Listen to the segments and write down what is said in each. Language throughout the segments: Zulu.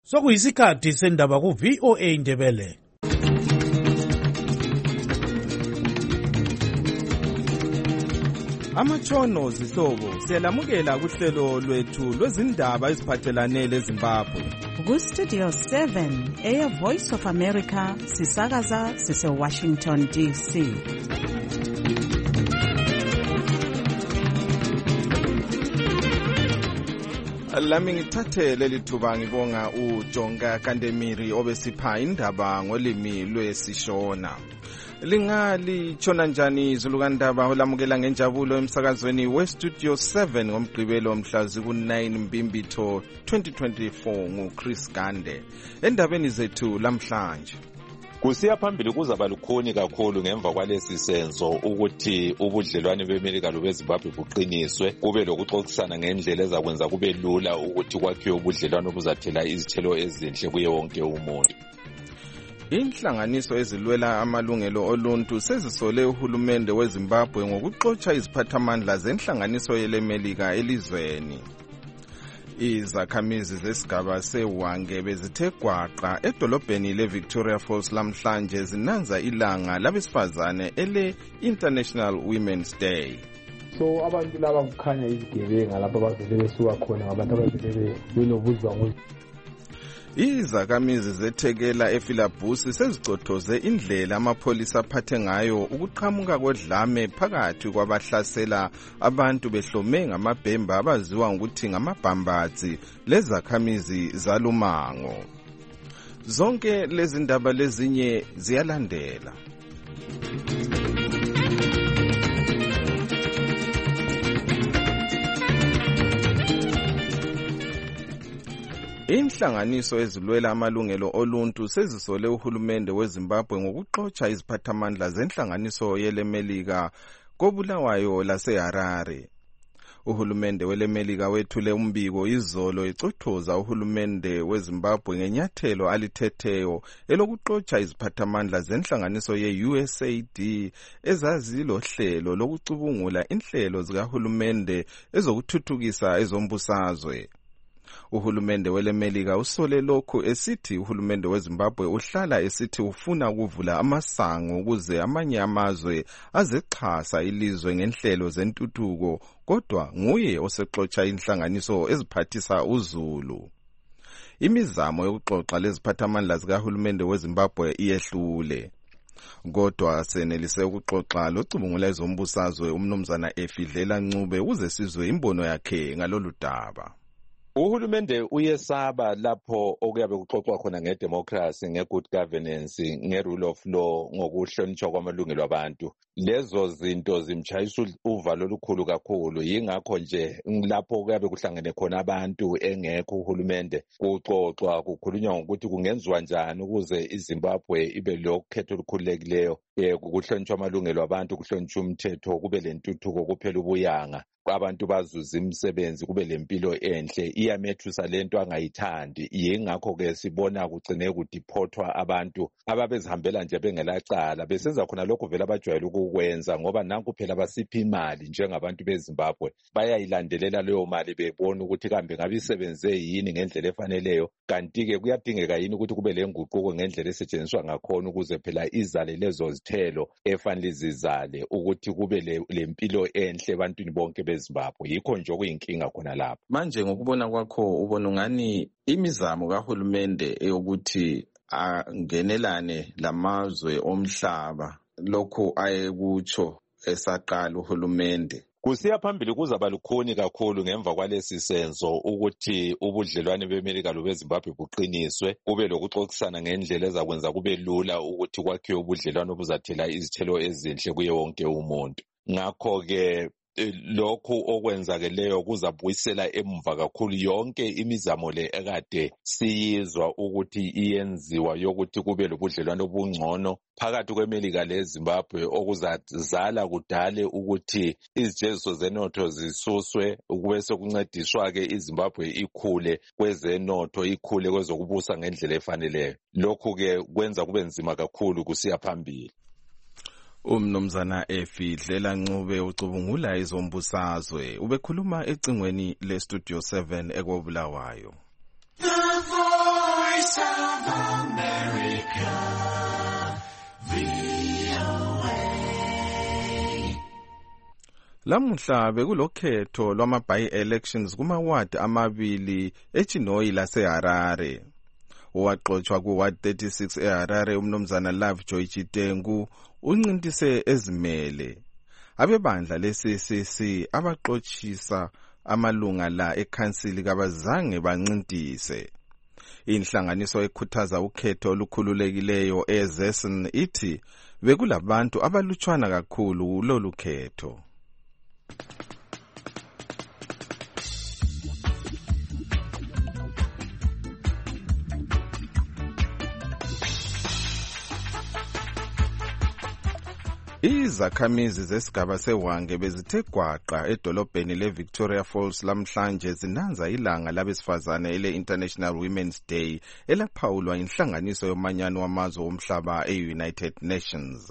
Sokuyisikhathi sendaba ku VOA Indebele. Amatshono zihlobo siyalamukela kuhlelo lwethu lwezindaba eziphathelane leZimbabwe. Ku Studio 7 Air Voice of America sisakaza sise Washington DC. Lami ngithathe leli thuba ngibonga uJonga Kandemiri obesipha indaba ngolimi lwesishona. Lingali tshona njani izulukandaba olamukela ngenjabulo emsakazweni weStudio 7 ngomgqibelo mhlazi ku9 Mbimbitho 2024 nguChris Gande. Endabeni zethu lamhlanje kusiya phambili kuzaba lukhuni kakhulu ngemva kwalesi senzo ukuthi ubudlelwane beMelika lobeZimbabwe buqiniswe, kube lokuxoxisana ngendlela ezakwenza kube lula ukuthi kwakhiwe ubudlelwane obuzathela izithelo ezinhle kuye wonke umuntu. Inhlanganiso ezilwela amalungelo oluntu sezisole uhulumende weZimbabwe ngokuxotsha iziphathamandla zenhlanganiso yeleMelika elizweni. Izakhamizi zesigaba seWange bezithe gwaqa edolobheni leVictoria Falls lamhlanje zinanza ilanga labesifazane ele-International Women's Day. So abantu laba kukhanya izigebenga lapha abavele besuka khona ngabantu abavele benobuzwa. Izakhamizi zethekela eFilabusi sezicothoze indlela amapholisa aphathe ngayo ukuqhamuka kodlame phakathi kwabahlasela abantu behlome ngamabhemba abaziwa ngokuthi ngamabhambazi lezakhamizi zalumango. Zonke lezi ndaba lezinye ziyalandela. Inhlanganiso ezilwela amalungelo oluntu sezisole uhulumende weZimbabwe ngokuxotsha iziphathamandla zenhlanganiso yeleMelika koBulawayo laseHarare. Uhulumende weleMelika wethule umbiko izolo ecothoza uhulumende weZimbabwe ngenyathelo alithetheyo elokuxotsha iziphathamandla zenhlanganiso ye-USAID ezazilohlelo lokucubungula inhlelo zikahulumende ezokuthuthukisa ezombusazwe. Uhulumende weleMelika usole lokhu esithi uhulumende weZimbabwe uhlala esithi ufuna ukuvula amasango ukuze amanye amazwe azexhasa ilizwe ngenhlelo zentuthuko, kodwa nguye osexotsha inhlanganiso eziphathisa uzulu. Imizamo yokuxoxa leziphathamandla zikahulumende weZimbabwe iyehlule. Kodwa senelise ukuxoxa locubungula ezombusazwe umnumzana Efidlela Ncube ukuze sizwe imbono yakhe ngalolu daba. Uhulumende uyesaba lapho okuyabe kuxoxwa khona ngedemocracy, ngegood governance, ngerule of law, ngokuhlonishwa kwamalungelo abantu. Lezo zinto zimchayisa uvalo olukhulu kakhulu, yingakho nje lapho kuyabe kuhlangene khona abantu engekho uhulumende kuxoxwa kukhulunywa ngokuthi kungenziwa njani ukuze iZimbabwe ibe lokhetho olukhululekileyo, kuhlonishwa amalungelo abantu, kuhlonishwa umthetho, kube lentuthuko, kuphela ubuyanga, abantu bazuza imisebenzi, kube lempilo enhle. Iyamethusa lento angayithandi, yingakho ke sibona kugcine kudiphothwa abantu ababezihambela nje bengelacala, besenza khona lokho vele abajwayele ukukwenza, ngoba nanku phela basipha imali njengabantu beZimbabwe, bayayilandelela leyo mali bebona ukuthi kambe ngabe isebenze yini ngendlela efaneleyo, kanti ke kuyadingeka yini ukuthi kube lenguquko ngendlela esetshenziswa ngakhona ukuze phela izale lezo zithelo efanele zizale, ukuthi kube lempilo enhle ebantwini bonke beZimbabwe. Yikho nje okuyinkinga khona lapha. Manje ngokubona kwakho ubona ngani imizamo kahulumende eyokuthi angenelane lamazwe omhlaba lokho ayekutsho esaqala uhulumende? Kusiya phambili kuzaba lukhuni kakhulu ngemva kwalesi senzo ukuthi ubudlelwane beMelika lobeZimbabwe buqiniswe, kube lokuxoxisana ngendlela ezakwenza kube lula ukuthi kwakhiwe ubudlelwane obuzathela izithelo ezinhle kuye wonke umuntu. Ngakho-ke lokhu okwenzakeleyo kuzabuyisela emva kakhulu yonke imizamo le ekade siyizwa ukuthi iyenziwa yokuthi kube lobudlelwane obungcono phakathi kweMelika leZimbabwe, okuzazala kudale ukuthi izijeziso zenotho zisuswe, kube sekuncediswa-ke iZimbabwe ikhule kwezenotho, ikhule kwezokubusa ngendlela efaneleyo. Lokhu-ke kwenza kube nzima kakhulu kusiya phambili. Umnumzana Efidlela Ncube ucubungula ezombusazwe ubekhuluma ecingweni leStudio 7 ekobulawayo. Voice of America, VOA. Lamuhla bekulokhetho lwama-by-elections kuma-ward amabili eChinoyi laseHarare. Owaxotshwa ku-ward 36 eHarare umnumzana Lovejoy Chitengu uncintise ezimele. Abebandla le-CCC abaxotshisa amalunga la ekhansili kabazange bancintise. Inhlanganiso ekhuthaza ukhetho olukhululekileyo eZessen ithi bekulabantu abalutshwana kakhulu kulolu khetho. Izakhamizi zesigaba seHwange bezithe gwaqa edolobheni leVictoria Falls lamhlanje zinanza ilanga labesifazane ele-International Women's Day elaphawulwa inhlanganiso yomanyano wamazwe omhlaba e-United Nations.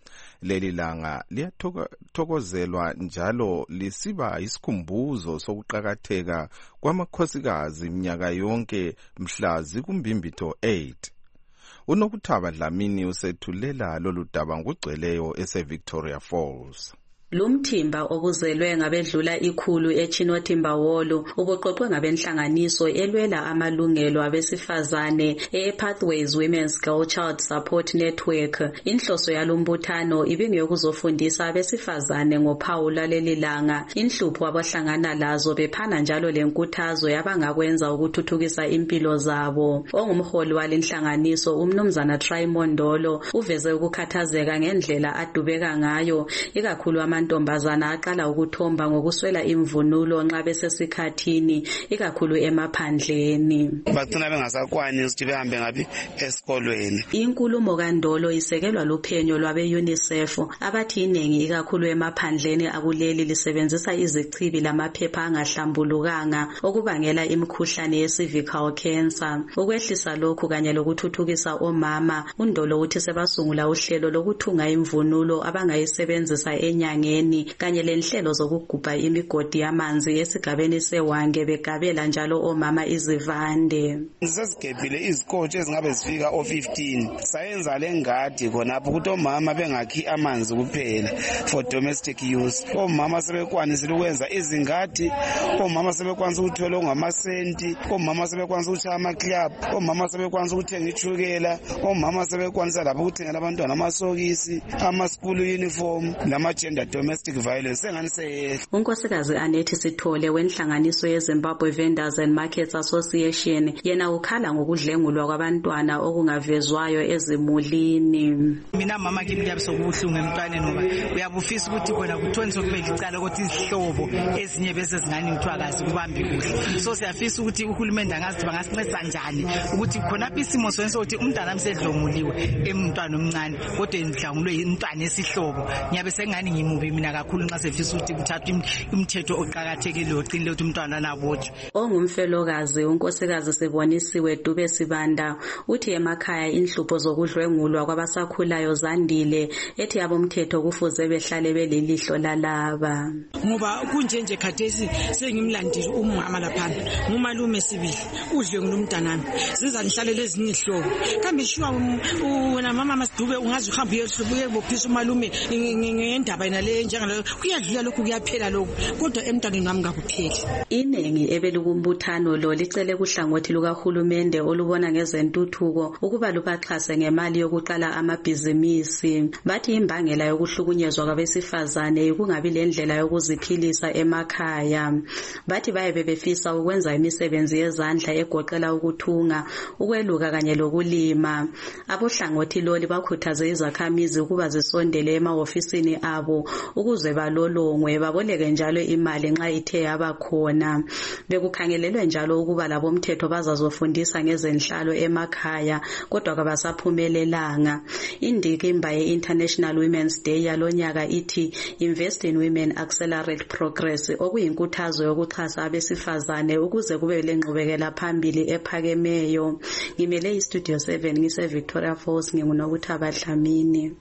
Leli langa liyathokozelwa njalo lisiba isikhumbuzo sokuqakatheka kwamakhosikazi minyaka yonke mhla zikumbimbitho 8. Unokuthaba Dlamini usethulela lolu daba ngugcweleyo ese-Victoria Falls. Lumthimba okuzelwe ngabedlula ikhulu eChinotimbawolo ubuqoqwe ngabenhlanganiso elwela amalungelo abesifazane ePathways Women's Girl Child Support Network. Inhloso yalombuthano ibingeyokuzofundisa abesifazane ngophawu lwaleli langa, inhlupho abahlangana lazo bephana njalo lenkuthazo yabangakwenza ukuthuthukisa impilo zabo. Ongumholi walenhlanganiso umnumzana Trimondolo uveze ukukhathazeka ngendlela adubeka ngayo ikakhulu amantombazana aqala ukuthomba ngokuswela imvunulo nxa besesikhathini ikakhulu emaphandleni. Bagcina bengasakwani ukuthi behambe ngapi esikolweni. Inkulumo kaNdolo isekelwa luphenyo lwabe-UNICEF abathi iningi ikakhulu emaphandleni akuleli lisebenzisa izichibi lamaphepha angahlambulukanga okubangela imikhuhlane ye-cervical cancer. Ukwehlisa lokhu kanye lokuthuthukisa omama, uNdolo uthi sebasungula uhlelo lokuthunga imvunulo abangayisebenzisa enyangeni kanye lenhlelo zokugubha imigodi yamanzi esigabeni seHwange begabela njalo omama izivande. Sesigebhile izikotsho ezingabe zifika o15. Sayenza lengadi khonapho ukuthi omama bengakhi amanzi kuphela for domestic use. Omama sebekwanisile ukwenza izingadi, omama sebekwanisa ukuthola ongamasenti, omama sebekwanisa ukushaya ama-club, omama sebekwanisa ukuthenga ichukela, omama sebekwanisa lapho ukuthengela abantwana amasokisi, ama-school uniform, lama-gender domestic violence engani unkosikazi Anethi Sithole wenhlanganiso yeZimbabwe Vendors and Markets Association yena ukhala ngokudlengulwa kwabantwana okungavezwayo ezimulini. Mina mama kimi kuyabuhlungu emntwaneni ngoba uyabufisa ukuthi khona kuthoniswe kube licala ukuthi isihlobo ezinye bese zingani kuthiwa kazi kubambi kuhle. So siyafisa ukuthi uhulumende angazi bangasinceda njani ukuthi khona isimo sonke ukuthi umntwana amsedlomuliwe emntwana omncane kodwa endlangulwe umntwana esihlobo ngiyabe sengani ngimubi mina kakhulu nxa sefisa ukuthi kuthathwe umthetho oqhakathekile oqinile ukuthi umntwana nabotshwe. Ongumfelokazi unkosikazi Sibonisiwe Dube Sibanda uthi emakhaya inhlupho zokudlwengulwa kwabasakhulayo zandile ethi abomthetho kufuze behlale belilihlo lalaba. Ngoba kunjenje khathesi sengimlandile umama laphana ngumalume sibili udlwengula umntanami siza nihlale lezinye ihlobo kambe shuwa wena mama Masidube ungazi uhamba uyebophisa umalume ngendaba inale njengalo kuyadlula lokhu kuyaphela lokhu kodwa emntwaneni wami ngakupheli. Iningi ebelikumbuthano lo licele kuhlangothi lukahulumende olubona ngezentuthuko ukuba lubaxhase ngemali yokuqala amabhizinisi. Bathi imbangela yokuhlukunyezwa kwabesifazane kungabi lendlela yokuziphilisa emakhaya. Bathi baye befisa ukwenza imisebenzi yezandla egoqela ukuthunga, ukweluka kanye lokulima. Abohlangothi loli bakhuthaze izakhamizi ukuba zisondele emahofisini abo ukuze balolongwe baboleke njalo imali nxa ithe yabakhona. Bekukhangelelwe njalo ukuba labomthetho bazazofundisa ngezenhlalo emakhaya kodwa kabasaphumelelanga. Indikimba ye-International Women's Day yalonyaka ithi Invest in Women Accelerate Progress okuyinkuthazo yokuxhasa abesifazane ukuze kube lengqubekela phambili ephakemeyo. Ngimele iStudio 7 ngise-Victoria Falls ngingunokuthaba Dlamini.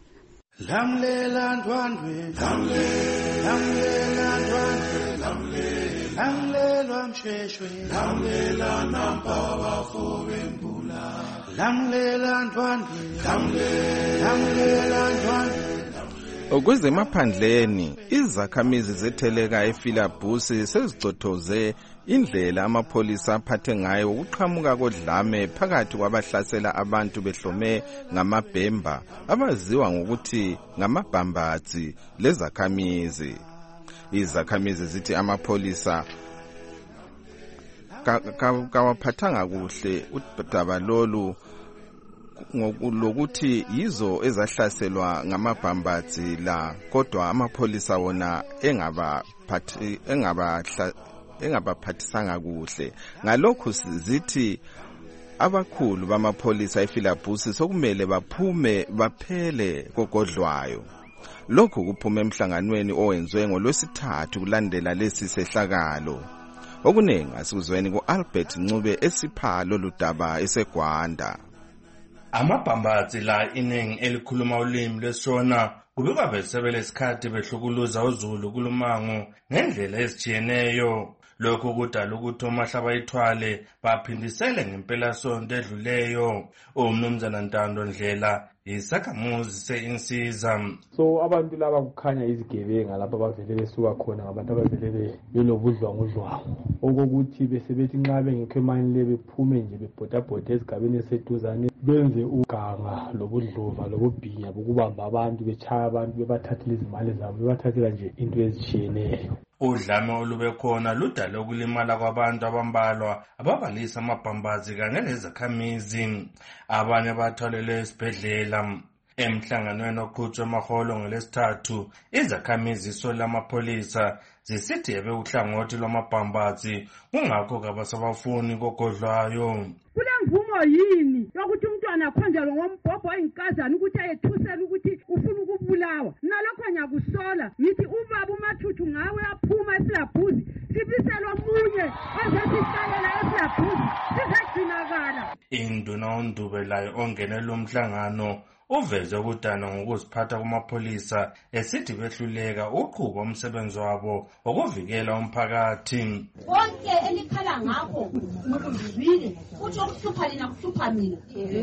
Lamlela ndwandwe, lamlela ndwandwe, lamlela msheshwe, lamlela nampa bafo bembula. Lamlela Ndwandwe, Lamlela Ndwandwe. Kwezemaphandleni izakhamizi zetheleka eFilabhusi sezicothoze indlela amapholisa aphathe ngayo ukuqhamuka kodlame phakathi kwabahlasela abantu behlome ngamabhemba abaziwa ngokuthi ngamabhambazi lezakhamizi. Izakhamizi zithi amapholisa kawaphathanga kuhle udaba lolu ngokuthi yizo ezahlaselwa ngamabhambazi la, kodwa amapholisa wona engabaphathisanga kuhle. Ngalokhu zithi abakhulu bamapholisa eFilabhusi sokumele baphume baphele kogodlwayo. Lokhu kuphume emhlanganweni owenziwe ngoLwesithathu kulandela lesi sehlakalo. Okuningi asikuzweni ku-Albert Ncube esipha lolu daba eseGwanda. Amabhambazi la iningi elikhuluma ulimi lwesishona kubikwa besebele isikhathi behlukuluza uZulu kulumango ngendlela ezitshiyeneyo. Lokhu kudala ukuthi omahlaba bayithwale baphindisele ngempelasonto edluleyo. Umnumzana Ntando Ndlela yisakhamuzi se-Insiza. So abantu laba kukhanya izigebenga lapha bavele besuka khona ngabantu abavele belobudlwangudlwangu okokuthi besebethi nxa bengekho emani le bephume nje bebhodabhoda ezigabeni eseduzane benze uganga lobudlova lobubhinya bokubamba abantu betshaya abantu bebathathela izimali zabo bebathathela nje into ezitshiyeneyo. Udlame olube khona ludale ukulimala kwabantu abambalwa ababalisa amabhambazi kanye lezakhamizi. Abanye batholelwe esibhedlela. Emhlanganweni oqhutshwe amaholo ngolesithathu izakhamizi isola amapholisa zisithi ebekuhlangothi lwamabhambazi kungakho kabasabafuni kogodlwayo. Kulemvumo yini yokuthi umntwana akhonjelwe ngombhobho oyinkazana ukuthi ayethusela ukuthi ufuna ukubulawa? Nalokho ngiyakusola ngithi ubaba uMathuthu ngawe aphuma eFilabhusi sibiselwa omunye ozesihlalela eFilabhusi sizagcinakala. Induna uNdube layo ongenela umhlangano uveze ukudana ngokuziphatha kumapholisa esithi behluleka uqhuba umsebenzi wabo wokuvikela umphakathi. Konke elikhala ngakho ngikuzwile uthi okuhlupha lina kuhlupha mina.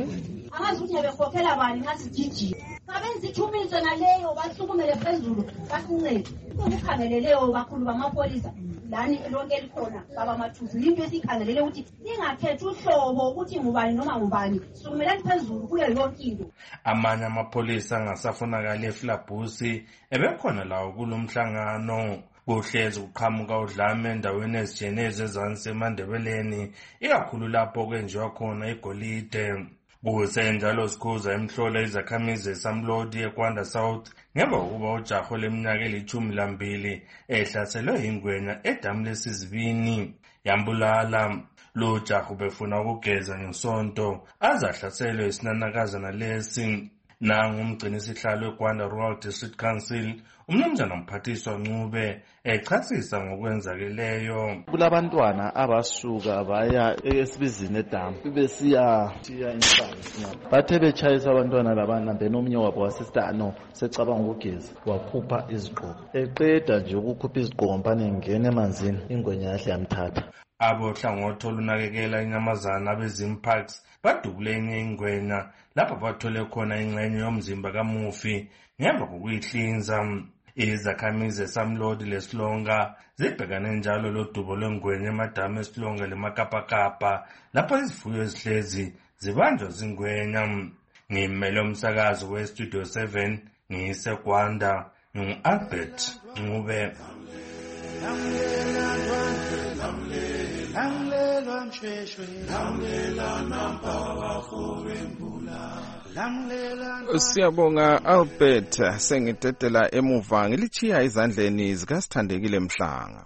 Angazi ukuthi bekhokhela bani ngasijijile. Ngabenza ithumiso naleyo bahlukumele phezulu basincede. Ukukhangeleleyo kakhulu bamapholisa lani lonke elikhona baba Mathuzu into esikhangelele ukuthi ingakhethi uhlobo ukuthi ngubani noma ngubani sukumelani phezulu kuyo yonke into. Amanye amapholisa angasafunakala eFilabhusi ebekhona lawo kulomhlangano. Kuhlezi kuqhamuka udlame endaweni ezitshiyeneyo ezansi eMandebeleni ikakhulu lapho kwenziwa khona igolide. Kusenjalo sikhuza emhlola izakhamizi eSamlodi eGwanda South ngemva kokuba ujaho leminyaka eli-12 ehlaselwe yingwenya edamu lesizibini yambulala. Lo jaho befuna ukugeza ngesonto azahlaselwe isinanakazana lesi. Nangu umgcinisihlalo weGwanda Rural District Council umnumzana Mphathiswa Ncube echasisa ngokwenzakeleyo. Kulabantwana abasuka baya esibizini edamu besiya inhlanzi bathe betshayisa abantwana labana benomnye wabo wasistano secabanga ukugeza wakhupha izigqoko eqeda nje ukukhupha izigqoko mpane ngene emanzini ingwenya yahle yamthatha. Abohlangothi olunakekela inyamazana beZimparks badubule enye ingwenya lapho bathole khona ingxenye yomzimba kamufi ngemva kokuyihlinza. Izakhamizi eSamlodi leSilonga zibhekane njalo lodubo lwengwenya emadamu eSilonga leMakapakapa lapho izifuyo ezihlezi zibanjwa zingwenya. Ngimele umsakazo weStudio 7 ngiseGwanda ngu-Albert Ncube. Lamlela Msheshwe, lamlela Nampala Khobembula. Siyabonga Albert, sengidedela emuva ngilichiya izandleni zikaSithandekile Mhlanga.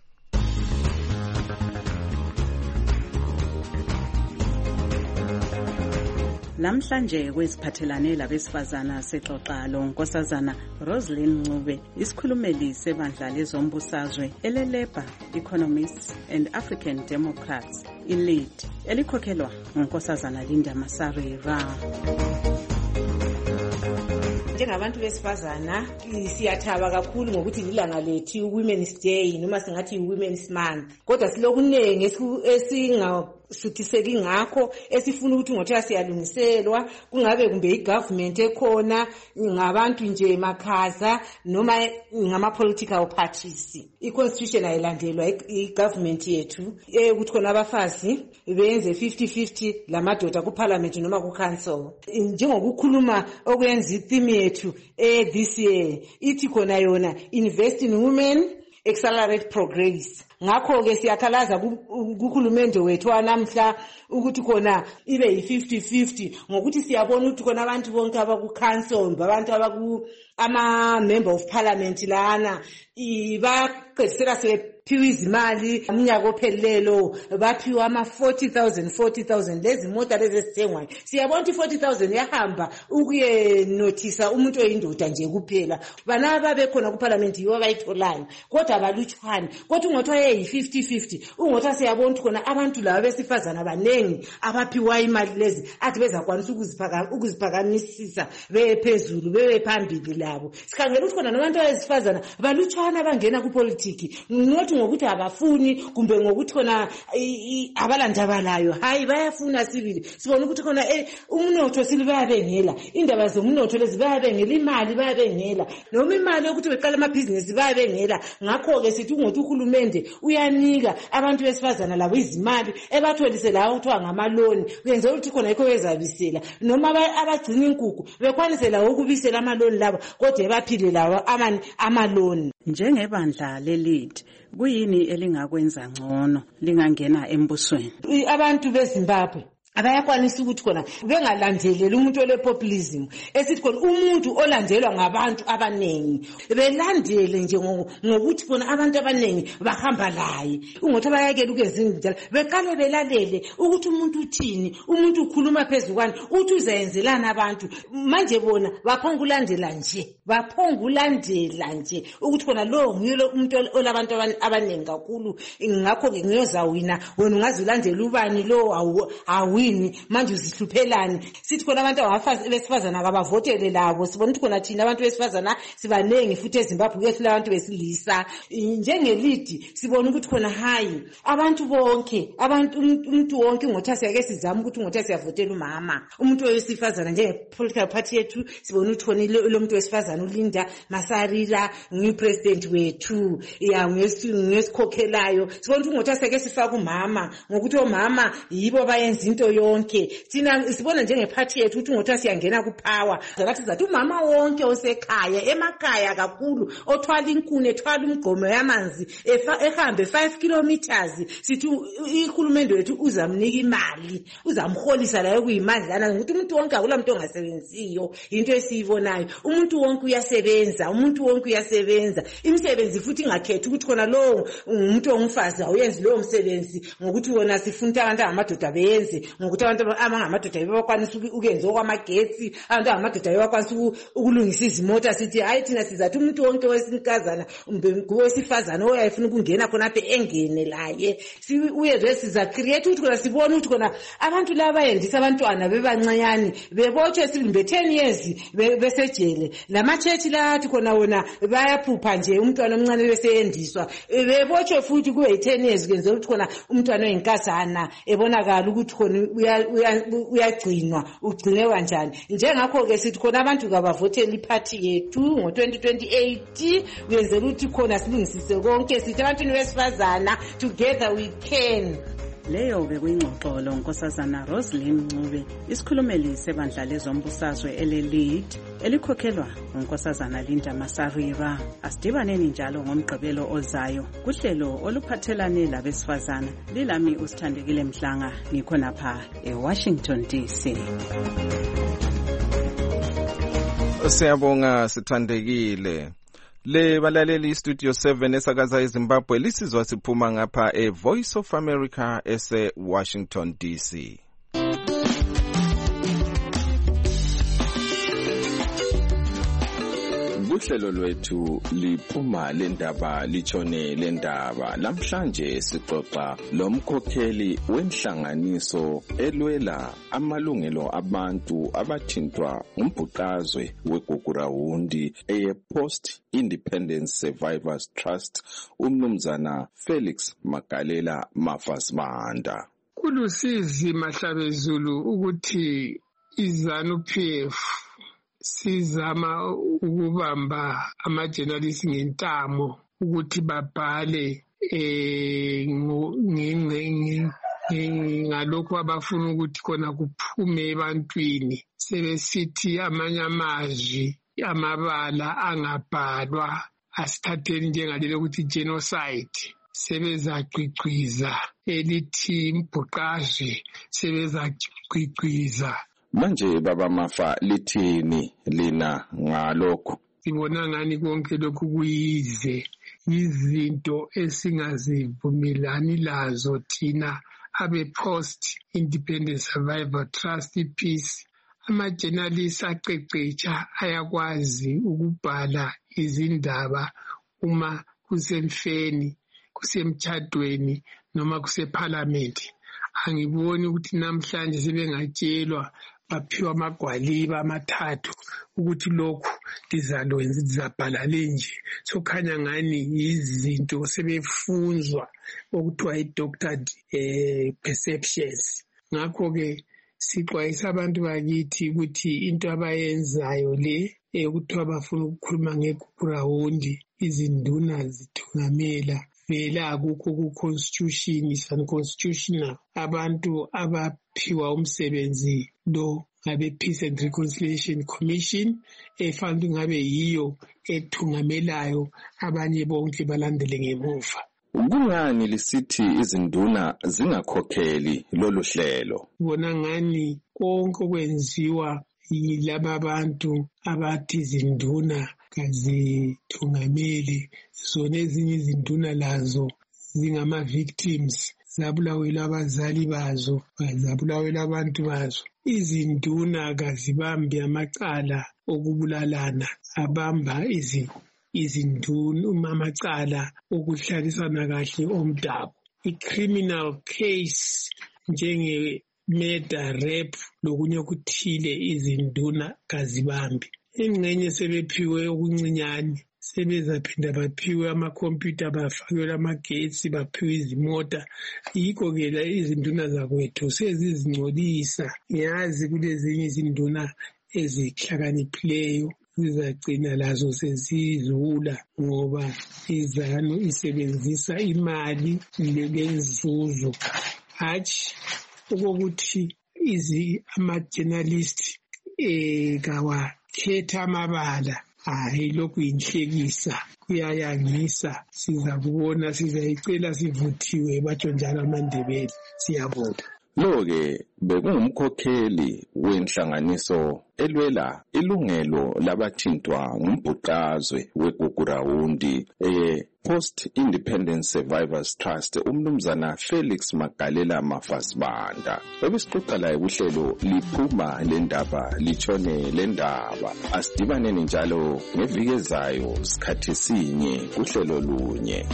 Namhlanje kweziphathelane labesifazana sexoxa lo Nkosazana Roselyn Ncube, isikhulumeli sebandla lezombusazwe ele-Labour Economists and African Democrats i-LEAD elikhokhelwa nguNkosazana Linda Masarira. Njengabantu besifazana siyathaba kakhulu ngokuthi ilanga lethu Women's Day noma singathi Women's Month, kodwa silokunenge suthiseki ngakho esifuna ukuthi ngothiwa siyalungiselwa kungabe kumbe igovernment ekhona ngabantu nje makhaza noma ngama-political parties. I-constitution ayilandelwa i-government yethu ukuthi khona abafazi benze 50-50 lamadoda kuparliament noma ku-council. Njengokukhuluma okwenza itheme yethu this year ithi khona yona invest in women, accelerate progress. Ngakho-ke siyakhalaza kuhulumende wethu wanamhla ukuthi khona ibe yi-50-50 ngokuthi siyabona ukuthi khona abantu bonke abaku-council abantu ama-member of parliament lana baqedisela sebephiwa izimali umnyaka ophelelo baphiwa ama-40,000 lezi mota lezi esithengwayo. Siyabona ukuthi 40,000 yahamba ukuyenothisa umuntu oyindoda nje kuphela. Bana babekhona kuparliament yiwo abayitholayo kodwa abalutshwane. Kodwa ungothiwa yi-50-50 ungothiwa siyabona ukuthi khona abantu laba besifazana abanengi abaphiwa imali lezi athi bezakwanisa ukuziphakamisisa beye phezulu bebe phambili labo. Sikhangela ukuthi khona nabantu besifazana balutshwana abangena kupolitiki nothi ngokuthi abafuni kumbe ngokuthi khona abalandaba layo. Hayi bayafuna sibili. Sibona ukuthi khona umnotho silibabengela indaba zomnotho lezi bayabengela imali bayabengela noma imali yokuthi beqala amabhizinisi bayabengela. Ngakho-ke sithi ngokuthi uhulumende uyanika abantu besifazana labo izimali ebatholise lawo kuthiwa ngamaloni kuyenzela ukuthi khona yikho bezabisela noma abagcina inkukhu bekwanise lawo ukubisela amaloni labo kodwa baphile lawo amaloni. Njengebandla le-Lead kuyini elingakwenza ngcono lingangena embusweni? Abantu beZimbabwe abayakwanisa ukuthi khona bengalandeleli umuntu olepopulism esithi khona umuntu olandelwa ngabantu abanengi belandele nje ngokuthi khona abantu abanengi bahamba laye. Ungothi bayakela ukwenza indlela beqale belalele ukuthi umuntu uthini umuntu ukhuluma phezukwane uthi uzayenzelana abantu. Manje bona baphongulandela nje ukuthi khona lo nguye umuntu olabantu abanengi kakhulu. Ngakho-ke ngiyozawina wena ungazilandela ubani lo manje uzihluphelani. Sithi khona abantu besifazana kabavotele labo. Sibona ukuthi khona thina abantu besifazana sibanengi futhi eZimbabwe kuyehlela abantu besilisa. Njenge-Lead sibona ukuthi khona hayi abantu bonke umuntu wonke ngothiwa siyake sizama ukuthi ngothiwa siyavotela umama umuntu wesifazana njenge-political party yethu. Sibona ukuthi khona lo muntu wesifazana uLinda Masarira ngupresident wethu ngesikhokhelayo. Sibona ukuthi ngothiwa siyake sifaka umama ngokuthi omama yibo bayenza into yonke. Thina sibona njengephathi yethu ukuthi ngothiwa siyangena kupower ngathi zathi umama wonke osekhaya emakhaya kakhulu othwala inkuni ethwala umgqomo yamanzi ehambe 5 kilometers sithi ihulumende wethu uzamnika imali uzamholisa la ekuyimandlana ukuthi umuntu wonke akula muntu ongasebenziyo. Into esiyibonayo umuntu wonke uyasebenza imisebenzi futhi ingakhethi ukuthi khona lo umuntu ongumfazi awuyenzi lowo msebenzi ngokuthi wona sifuna abantu abamadoda beyenze ngokuthi abantu abangamadoda bakwanisa ukuyenza okwamagetsi abantu abamadoda bakwanisa ukulungisa izimota. Sithi hayi thina sizathi umuntu wonke wesinkazana ngowesifazana oyayifuna ukungena khonapha engene laye uyezwe siza create ukuthi khona sibone ukuthi khona abantu laba bayendisa abantwana bebancanyane bebotshwe silimbe 10 years besejele. Lamachechi lathi khona wona bayaphupha nje umntwana omncane beseyendiswa bebotshwe futhi kube 10 years kenzela ukuthi khona umntwana oyinkazana ebonakala ukuthi khona uyagcinwa ugcinwe kanjani. Njengakho-ke sithi khona abantu kabavotela iphathi yethu ngo-2028 kuyenzela ukuthi khona silungisise konke sithi abantwini besifazana together we can. Leyo bekuyingxoxo lonkosazana Roslyn Ncube isikhulumeli sebandla lezombusazwe ele-Lead elikhokhelwa ngonkosazana Linda Masarira. Asidibaneni njalo ngomgqibelo ozayo kuhlelo oluphathelane labesifazana. Lilami uSithandekile Mhlanga ngikhonapha eWashington DC. Siyabonga Sithandekile. Le balaleli Studio 7 esakaza eZimbabwe lisizwa siphuma ngapha eVoice of America ese Washington DC. Uhlelo lwethu liphuma lendaba litshone lendaba. Namhlanje sixoxa lomkhokheli wenhlanganiso elwela amalungelo abantu abathintwa umbhuqazwe weGugurawundi eyePost Independence Survivors Trust umnumzana Felix Magalela Mafasmanda. Kulusizi Mahlabezulu ukuthi iZANU-PF sizama ukubamba ama-journalists ngentamo ukuthi babhale ngalokho abafuna ukuthi khona kuphume ebantwini. Sebesithi amanye amazwi amabala angabhalwa asithatheni njengalelo ukuthi genocide. Sebezacicwiza elithi mbhuqazwe sebezacicwiza. Manje baba Mafa lithini lina ngalokho? Sibona ngani konke lokhu kuyize izinto esingazivumelani lazo thina abe Post Independent Survivor Trust Peace. Ama-journalists aqeqetsha ayakwazi ukubhala izindaba uma kusemfeni, kusemtshadweni noma kuseParliament. Angiboni ukuthi namhlanje sebengatshelwa baphiwa amagwaliba amathathu ukuthi lokhu lizabhala lenje. Sokhanya ngani izinto sebefunzwa okuthiwa i-doctored perceptions. Ngakho-ke sixwayisa abantu bakithi ukuthi into abayenzayo le ekuthiwa bafuna ukukhuluma ngeground, izinduna zithungamela vele akukho ku-constitution, is unconstitutional. Abantu abaphiwa umsebenzi lo ngabe-Peace and Reconciliation Commission efanele ngabe yiyo ethungamelayo, abanye bonke balandele ngemuva. Kungani lisithi izinduna zingakhokheli lolu hlelo? Bona ngani konke okwenziwa yilaba abantu abathi izinduna kazithungameli, zona ezinye izinduna lazo zingama-victims, zabulawela abazali bazo, zabulawela abantu bazo. Izinduna kazibambi amacala okubulalana, abamba izinduna amacala okuhlalisana kahle omdabu. I-criminal case njenge-murder, rape lokunye okuthile izinduna kazibambi. Ingxenye sebephiwe okuncinyane, sebezaphinda baphiwe amakhompyutha, bafakelwe amagetsi, baphiwe izimota. Yikho-ke la izinduna zakwethu sezizingcolisa. Ngiyazi kulezinye izinduna ezihlakaniphileyo zizagcina lazo sezizula ngoba iZANU isebenzisa imali lenzuzo, hatshi okokuthi ama-journalist kawakhetha amabala. Hayi, lokhu yinhlekisa, kuyayangisa. Sizakubona, sizayicela sivuthiwe batsho njalo amaNdebele. Siyabonga. Lo-ke bekungumkhokheli wenhlanganiso elwela ilungelo labathintwa ngumbhuqazwe weGugurawundi Post Independent Survivors Trust, umnumzana Felix Magalela Mafasibanda. Ebesixoxa laye kuhlelo liphuma lendaba litshone lendaba. Asidibaneni njalo ngeviki ezayo sikhathi sinye kuhlelo lunye.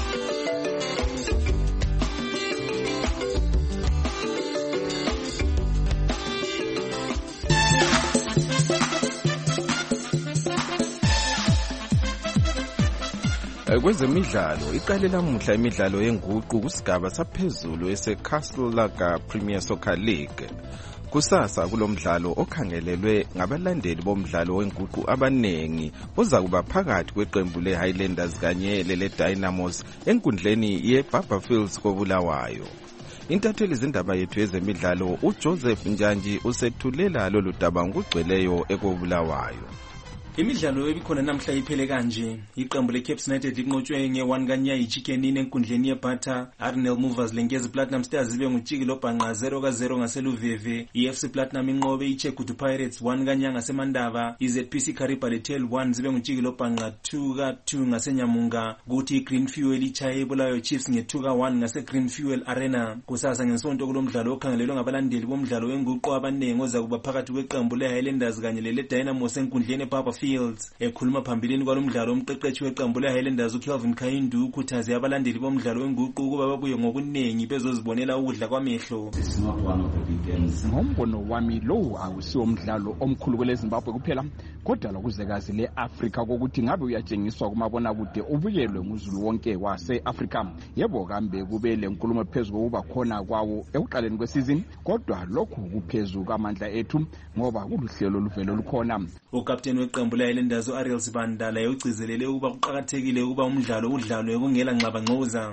Kwezemidlalo iqale lamuhla imidlalo yenguqu kusigaba saphezulu ese-Castle Lager Premier Soccer League. Kusasa kulomdlalo okhangelelwe ngabalandeli bomdlalo wenguqu abanengi ozakuba phakathi kweqembu le-Highlanders kanye lele-Dynamos enkundleni ye-Barberfields koBulawayo. Intatheli zindaba yethu yezemidlalo uJoseph Njanji usethulela lolu daba ngokugcweleyo ekoBulawayo. Imidlalo ebikhona namhla iphele kanje. Iqembu leCape United linqotshwe nge-1 kaNyayi Chicken enkundleni yeBata. Arnel Movers lengezi Platinum Stars zibe nguTshiki lobhanqa 0-0 ngaseluveve. iFC Platinum inqobe iChegutu Pirates 1 kaNyanga ngasemandaba. iZPC Kariba Letel 1 zibe nguTshiki lobhanqa 2-2 ngasenyamunga. Kuthi iGreen Fuel ichaye eBulawayo Chiefs nge2-1 ngaseGreen Fuel Arena. Kusasa ngensonto kulomdlalo okhangelelwe ngabalandeli bomdlalo wenguqu abanengi ozakuba phakathi kweqembu leHighlanders kanye lele-Dynamos enkundleni eBarberfield Fields. Ekhuluma phambilini kwalomdlalo umqeqeshi weqembu leHighlanders uKelvin Kayindu ukhuthaze abalandeli bomdlalo wenguqu ukuba babuye ngokuningi bezozibonela ukudla kwamehlo. Ngombono wami lo awusiwo umdlalo omkhulu kwele Zimbabwe kuphela kodwa lokuzekazi leAfrika kokuthi ngabe uyatshengiswa kumabona kude ubukelwe nguzulu wonke waseAfrika. Yebo kambe kube lenkulumo phezulu kokuba khona kwawo ekuqaleni kwesizini kodwa lokhu kuphezulu kwamandla ethu ngoba kuluhlelo oluvelo lukhona. Ukapteni weqembu leHighlanders uAriel Sibandala ugcizelele ukuba kuqhakathekile ukuba umdlalo udlalwe kungela nxabangxoza.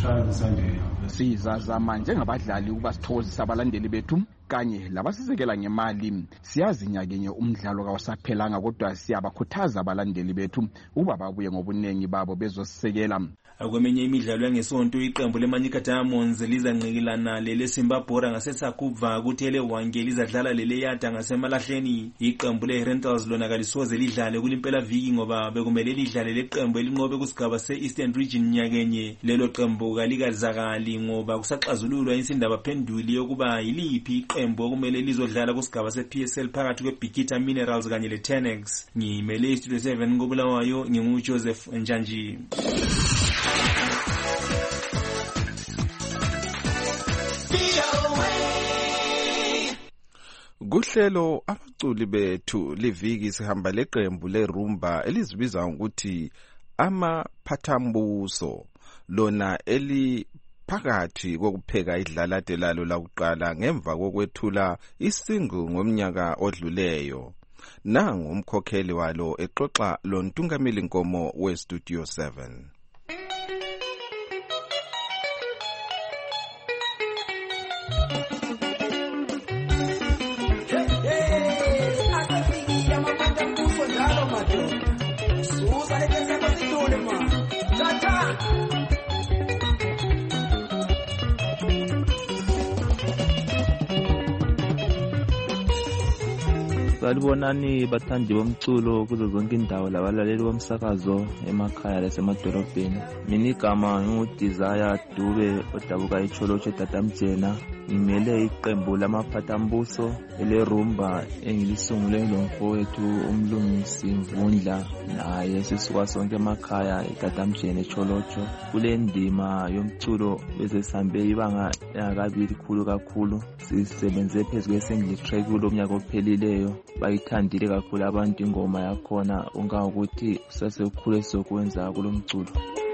Sizazama njengabadlali ukuba sithokozisa abalandeli bethu kanye labasisekela ngemali. Siyazi nyakenye umdlalo kawusaphelanga kodwa siyabakhuthaza abalandeli bethu ukuba babuye ngobunengi babo bezosisekela. Akweminye imidlalo yangesonto iqembu leManyika Diamonds lizanqikilana leSimbabwe ngaseSakubva kuthele wange lizadlala leLeyata ngasemalahleni. Iqembu leRentals lona kalisoze lidlale kulimpela viki ngoba bekumele lidlale leqembu elinqobe kusigaba seEastern Region nyakenye. Lelo qembu kalikazakali ngoba kusaxazululwa insindaba phenduli yokuba yiliphi iqembu okumele lizodlala kusigaba sePSL phakathi kweBikita Minerals kanye leTenex. Ngimele iStudio 7 ngobulawayo nginguJoseph Njanji. Kuhlelo abaculi bethu liviki sihamba leqembu lerumba elizibiza ukuthi amaphathambuso lona eliphakathi kokupheka idlalade lalo lakuqala ngemva kokwethula isingle ngomnyaka odluleyo. Nangu umkhokheli walo exoxa lo Ntungamili Nkomo weStudio 7. Salibonani bathandi bomculo kuzo zonke indawo labalaleli bomsakazo emakhaya lasemadolobheni. Mina igama nginguDesire Dube odabuka iCholocho Tatamjena. Ngimele iqembu lamaphathambuso elerumba engilisungule ngilomfowethu umlungisi Mvundla naye sisuka sonke emakhaya eTatamjene eCholocho. Kule ndima yomculo bese sihambe ibanga yakabili kakhulu. Sisebenze phezu kwe-single track kulo mnyaka ophelileyo. Bayithandile kakhulu abantu ingoma yakhona ungangokuthi sasekukhule sokwenza kulo mculo.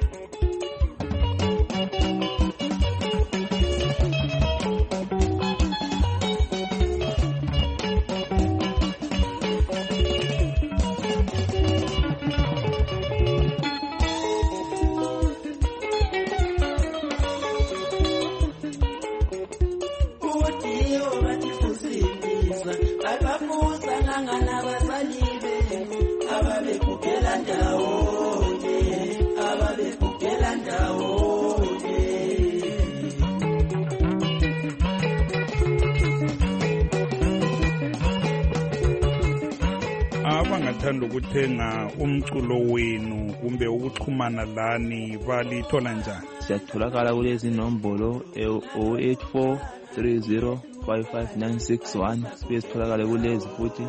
Abangathanda ukuthenga umculo wenu kumbe ukuxhumana lani balithola njani? Siyatholakala kulezi nombolo 08430559661 sibe sitholakala kulezi futhi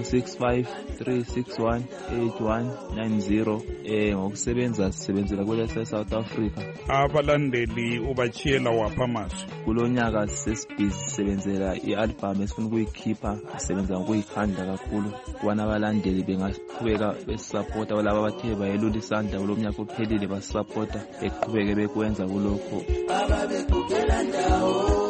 0653618190 ngokusebenza sisebenzela kule South Africa. Abalandeli ubachiyela wapha amazwi? Kulonyaka sesibhizi sisebenzela i-album esifuna ukuyikhipha sisebenza ngokuyikhanda kakhulu kubana abalandeli bengaqhubeka besupporta laba abathe bayelula isandla kulomnyaka ophelile basupporta beqhubeke bekwenza kulokho ababekugela ndawo.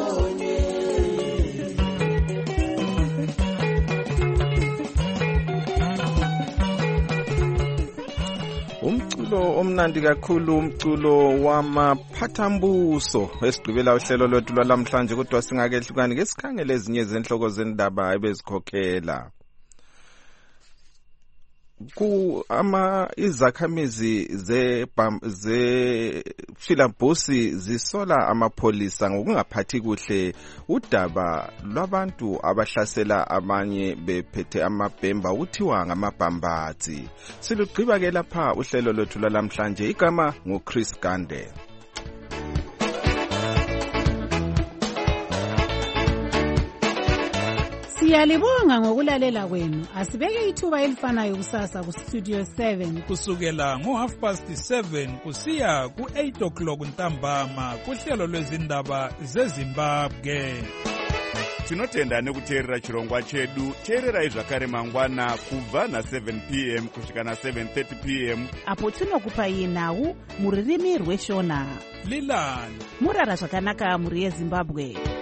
Umculo omnandi kakhulu umculo wamaphathambuso esigqibela uhlelo lwethu lwalamhlanje kodwa singakehlukani ke sikhangele ezinye zenhloko zendaba ebezikhokhela. Izakhamizi ze Philabhosi zisola amapholisa ngokungaphathi kuhle udaba lwabantu abahlasela abanye bephethe amabhemba ukuthiwa ngamabhambathi. Silugqiba ke lapha uhlelo lwethu lwalamhlanje. Igama nguChris Gande. Siyalibonga ngokulalela kwenu. Asibeke ithuba elifanayo kusasa ku Studio 7 kusukela ngo7:30 kusiya ku8 ntambama kuhlelo lwezindaba zeZimbabwe. Tinotenda nekuteerera chirongwa chedu. Teererai zvakare mangwana kubva na7 p.m. kusvika na7:30 p.m. apo tinokupai nhau muririmi rweshona. Lilani murara zvakanaka muri yeZimbabwe.